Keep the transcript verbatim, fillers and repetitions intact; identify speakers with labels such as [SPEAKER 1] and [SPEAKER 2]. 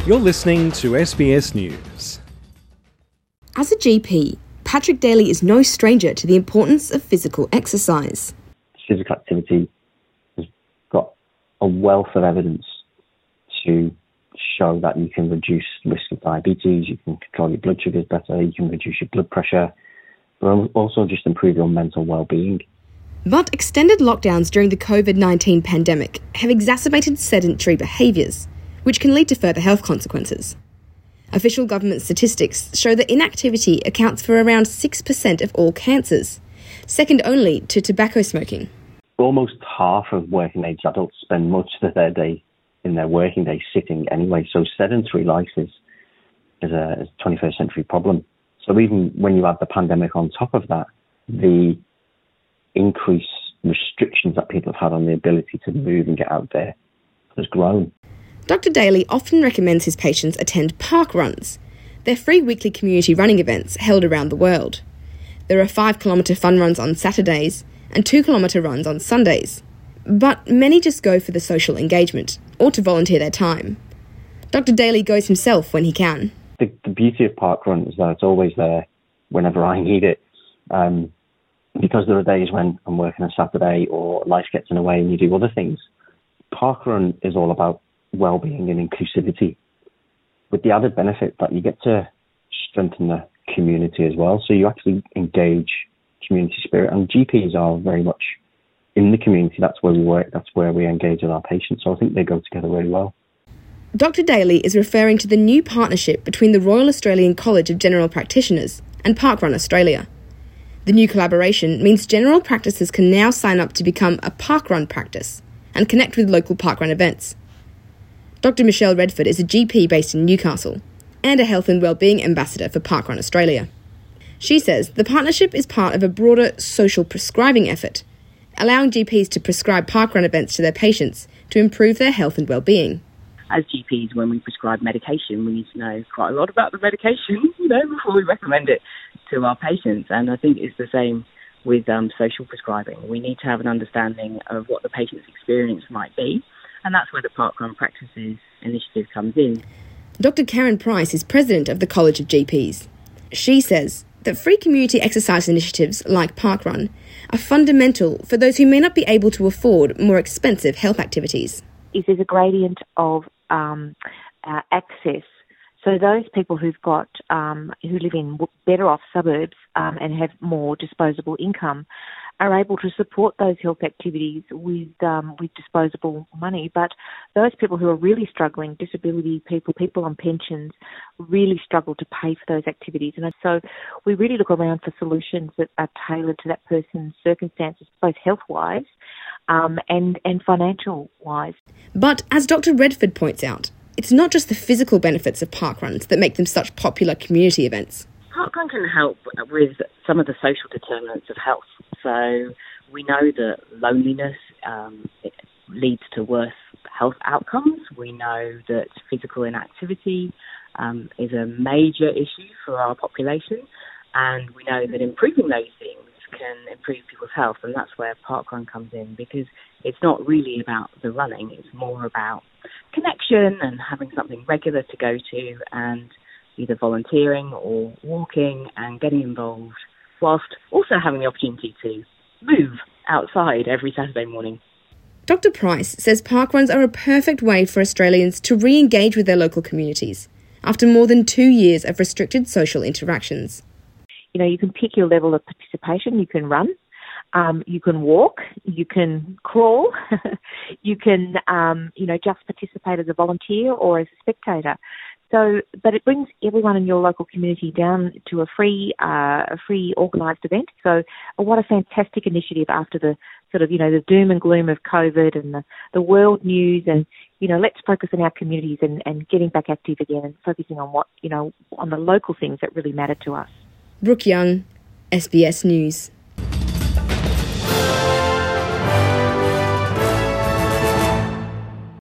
[SPEAKER 1] You're listening to S B S News.
[SPEAKER 2] As a G P, Patrick Daly is no stranger to the importance of physical exercise.
[SPEAKER 3] Physical activity has got a wealth of evidence to show that you can reduce risk of diabetes, you can control your blood sugars better, you can reduce your blood pressure, but also just improve your mental well-being.
[SPEAKER 2] But extended lockdowns during the covid nineteen pandemic have exacerbated sedentary behaviours, which can lead to further health consequences. Official government statistics show that inactivity accounts for around six percent of all cancers, second only to tobacco smoking.
[SPEAKER 3] Almost half of working age adults spend much of their day in their working day sitting anyway, so sedentary life is, is, a, is a twenty-first century problem. So even when you add the pandemic on top of that, the increased restrictions that people have had on the ability to move and get out there has grown.
[SPEAKER 2] Doctor Daly often recommends his patients attend park runs. They're free weekly community running events held around the world. There are five kilometre fun runs on Saturdays and two kilometre runs on Sundays. But many just go for the social engagement or to volunteer their time. Doctor Daly goes himself when he can.
[SPEAKER 3] The, the beauty of parkrun is that it's always there whenever I need it. Um, because there are days when I'm working on Saturday or life gets in the way and you do other things. Parkrun is all about well-being and inclusivity, with the added benefit that you get to strengthen the community as well. So you actually engage community spirit, and G Ps are very much in the community. That's where we work, that's where we engage with our patients. So I think they go together really well.
[SPEAKER 2] Doctor Daly is referring to the new partnership between the Royal Australian College of General Practitioners and Parkrun Australia. The new collaboration means general practices can now sign up to become a parkrun practice and connect with local parkrun events. Doctor Michelle Redford is a G P based in Newcastle and a health and wellbeing ambassador for Parkrun Australia. She says the partnership is part of a broader social prescribing effort, allowing G Ps to prescribe parkrun events to their patients to improve their health and wellbeing.
[SPEAKER 4] As G Ps, when we prescribe medication, we need to know quite a lot about the medication, you know, before we recommend it to our patients. And I think it's the same with um, social prescribing. We need to have an understanding of what the patient's experience might be, and that's where the Parkrun Practices initiative comes in.
[SPEAKER 2] Doctor Karen Price is president of the College of G Ps. She says that free community exercise initiatives like Parkrun are fundamental for those who may not be able to afford more expensive health activities.
[SPEAKER 5] Is there's a gradient of um, uh, access. So those people who've got um, who live in better off suburbs um, and have more disposable income are able to support those health activities with um, with disposable money. But those people who are really struggling, disability people, people on pensions, really struggle to pay for those activities. And so we really look around for solutions that are tailored to that person's circumstances, both health-wise um, and, and financial-wise.
[SPEAKER 2] But as Doctor Redford points out, it's not just the physical benefits of parkruns that make them such popular community events.
[SPEAKER 4] Parkrun can help with some of the social determinants of health. So we know that loneliness um, it leads to worse health outcomes. We know that physical inactivity um, is a major issue for our population. And we know that improving those things can improve people's health. And that's where Parkrun comes in, because it's not really about the running. It's more about connection and having something regular to go to, and either volunteering or walking and getting involved, whilst also having the opportunity to move outside every Saturday morning.
[SPEAKER 2] Doctor Price says parkruns are a perfect way for Australians to re-engage with their local communities after more than two years of restricted social interactions.
[SPEAKER 5] You know, you can pick your level of participation. You can run, um, you can walk, you can crawl, you can, um, you know, just participate as a volunteer or as a spectator. So, but it brings everyone in your local community down to a free, uh, a free organised event. So, uh, what a fantastic initiative after the sort of, you know, the doom and gloom of COVID and the, the world news, and, you know, let's focus on our communities and, and getting back active again and focusing on what, you know, on the local things that really matter to us.
[SPEAKER 2] Brooke Young, S B S News.